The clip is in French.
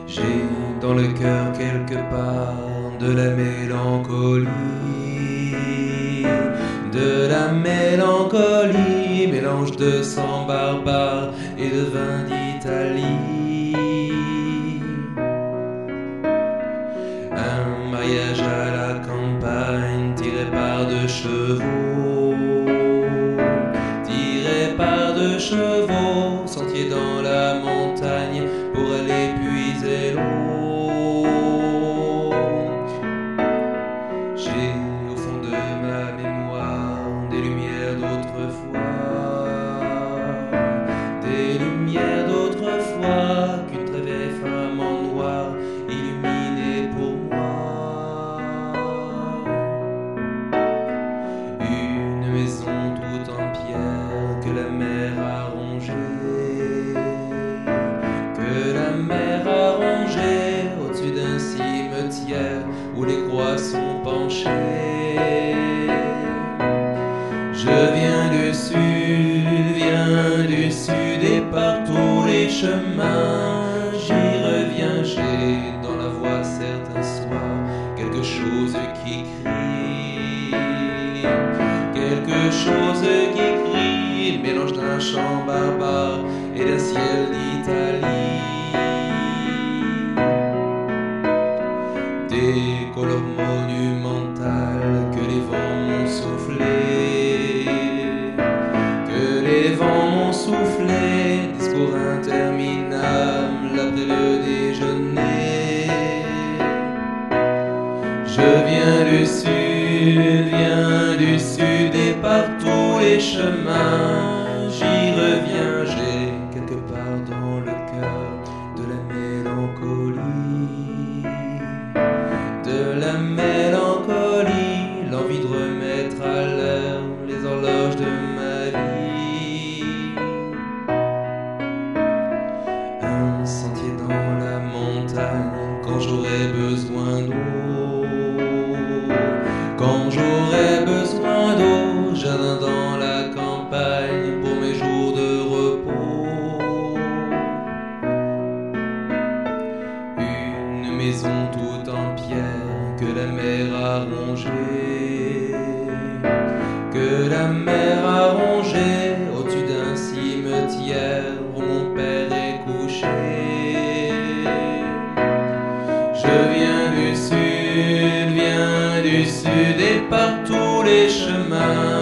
J'ai dans le cœur quelque part de la mélancolie, mélange de sang barbare et de vin d'Italie. Un mariage à la campagne tiré par deux chevaux, sentier dans la montagne pour aller puiser l'eau. J'ai au fond de ma mémoire des lumières d'autrefois, qu'une très vieille femme en noir illuminait pour moi. Une maison toute en pierre que la mer a rongée, au-dessus d'un cimetière où les croix sont penchées. Je viens du sud et par tous les chemins j'y reviens. J'ai dans la voix certains soirs quelque chose qui crie, mélange d'un chant barbare et d'un ciel d'Italie. Des couleurs monumentales que les vents m'ont soufflé, discours interminable après le déjeuner. Je viens du sud et par tous les chemins j'y reviens. J'ai quelque part dans le cœur de la mélancolie, l'envie de remettre à l'heure les horloges de ma vie. Un sentier dans la montagne quand j'aurai besoin d'eau, jardin dans la campagne pour mes jours de repos. Une maison toute en pierre que la mer a rongée, au-dessus d'un cimetière où mon père est couché. Je viens du sud et par tous les chemins